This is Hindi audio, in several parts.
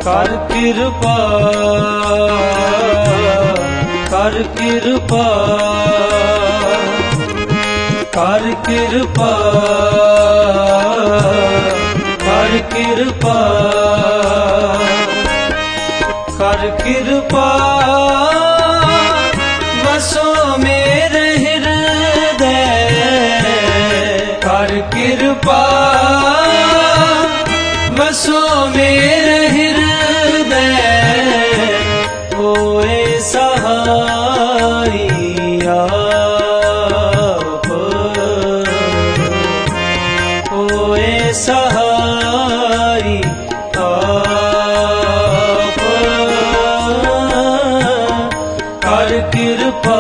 कर कृपा कर कृपा कर कृपा कर कृपा कर कृपा बसो मेरे हृदय कर कृपा बसो मेरे हृदय होए सहाई आप होए सहाई आप कर कृपा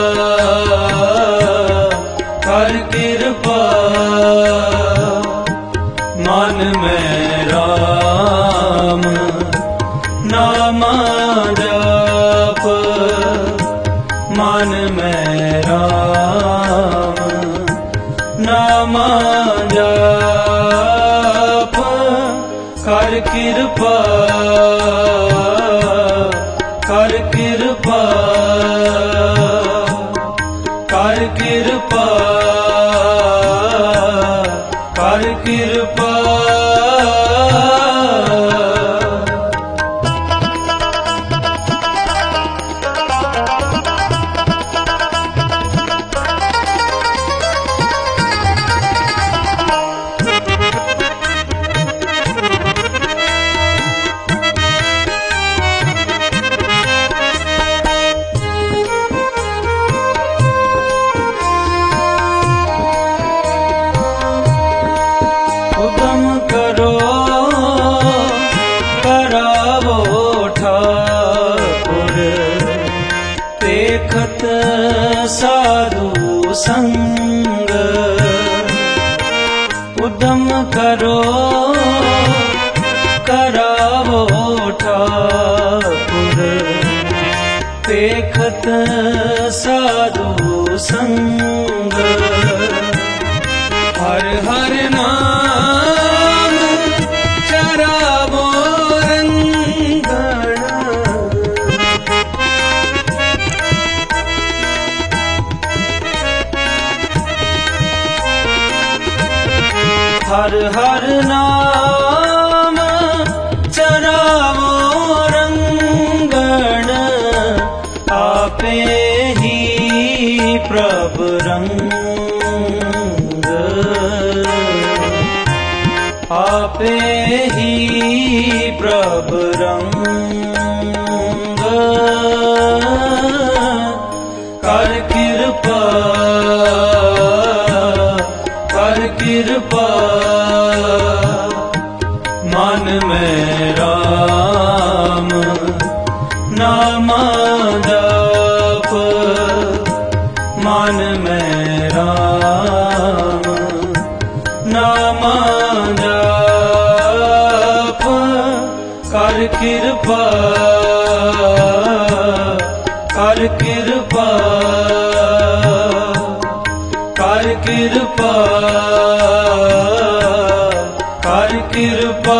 कर कृपा मन में राम नाम जप मन में राम नाम जप कर कृपा कर कृपा कर कृपा कर कृपा उदम करो करावो ठाकुर देखत साधु संग उदम करो करावो ठाकुर देखत साधु संग हर हर नाम चरावो रंगण हर हर नाम चरावो रंगण आपे ही प्रभु रंग आपे ही प्रभु रंग कर कृपा कर कृपा मन में राम नाम जप मन में राम नाम जप कर कृपा कर कृपा कर कृपा कर कृपा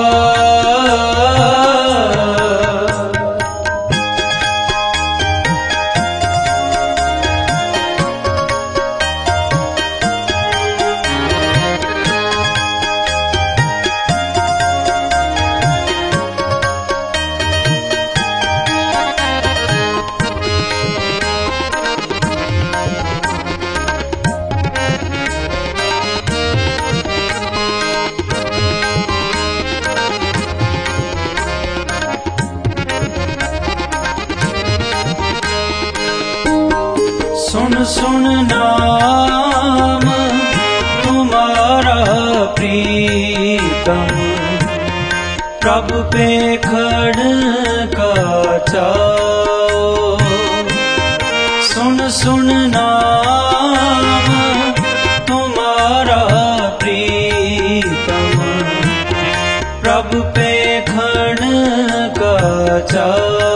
सुन सुन नाम तुम्हारा प्रीतम प्रभु पे खड़का चाओ सुन सुन नाम तुम्हारा प्रीतम प्रभु पे खड़का चाओ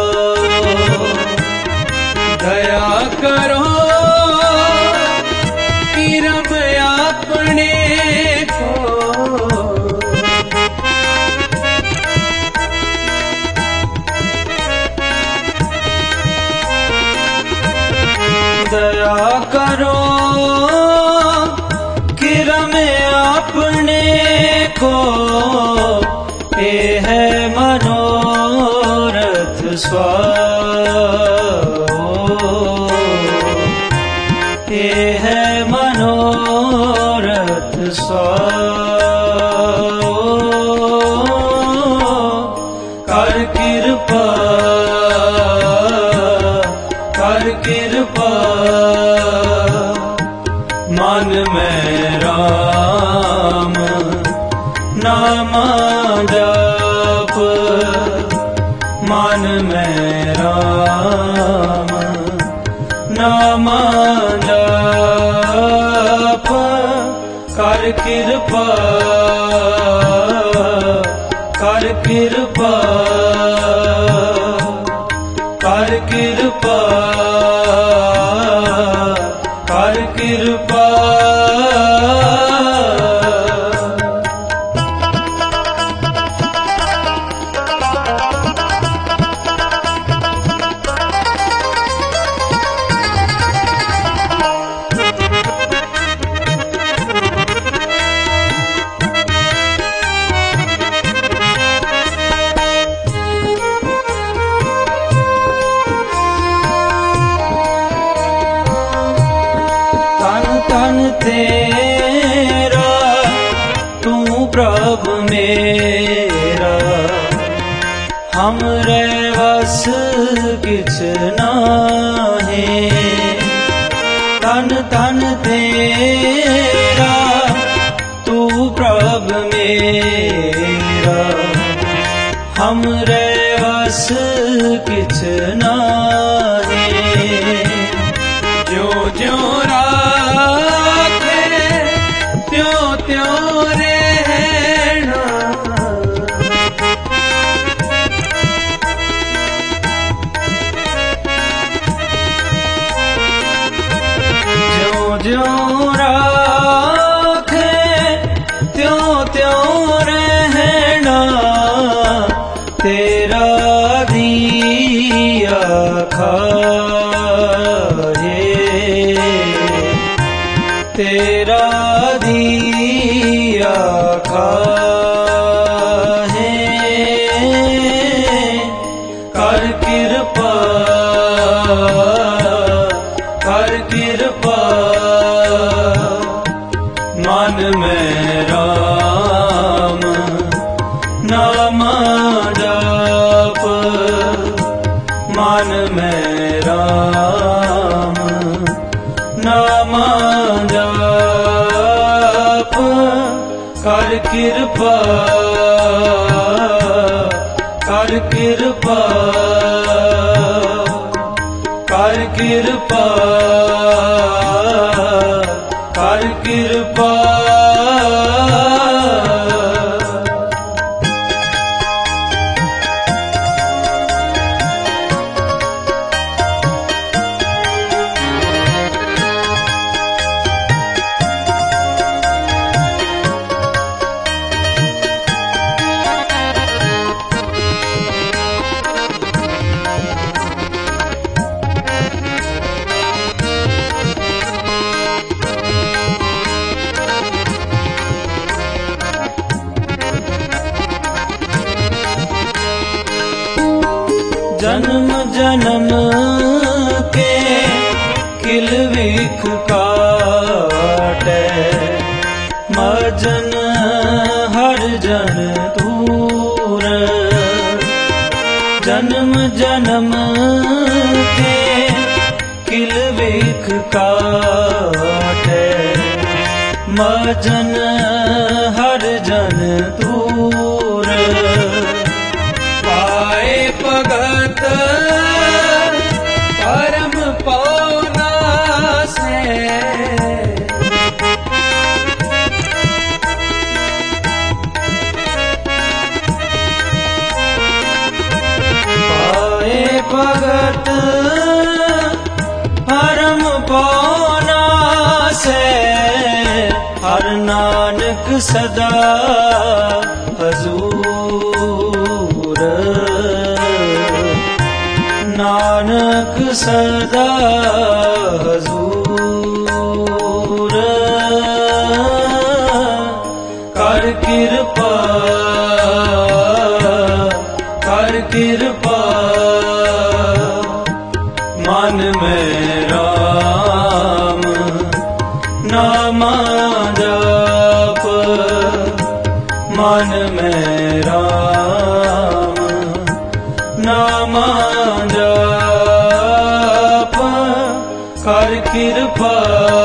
दया करो रब अपने को देखो ये है मनोरथ ये है मनोरथ कर कृपा मन में राम नाम जप मन में राम नाम जप कर कृपा कर कृपा कर कृपा कर कृपा तन तेरा तू प्रभु मेरा हमरे वस किछ नाहे तन तन तेरा तू प्रभु मेरा हमरे वस किछ नाहे जो जो त्यों रहना जो जो राखे त्यों त्यों रहना तेरा दिया खाए तेरा दिया खाए कर कृपा मन में राम नाम जप मन में राम नाम जप कर कृपा कर कृपा कर कृपा कर कृपा जन्म जन्म के किलविख काटे मजन हर जन दूर जन्म जन्म के किलविख काटे मजन हर जन दूर पाए भगत परम पौना से पाए भगत परम पौना से हर नानक सदा हजूर नानक सदा हजूर कर ਕਰ ਕਿਰਪਾ ਕਰ ਕਿਰਪਾ ਮਨ ਮੈਂ ਰਾਮ ਨਾਮਾ ਜਪ ਮਨ ਮੈਂ ਰਾਮ ਨਾਮਾ ਜਪ ਕਰ ਕਿਰਪਾ